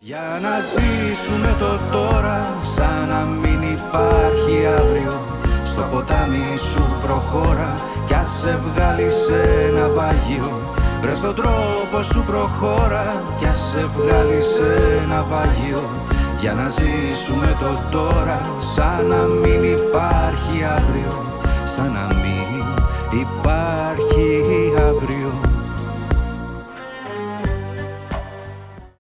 Για να ζήσουμε το τώρα, σαν να μην υπάρχει αύριο. Στο ποτάμι σου προχώρα κι ας σε βγάλει σε ένα βάγιο. Βρες τον τρόπο σου προχώρα κι ας σε βγάλει σε ένα βάγιο. Για να ζήσουμε το τώρα, σαν να μην υπάρχει αύριο. Σαν να μην υπάρχει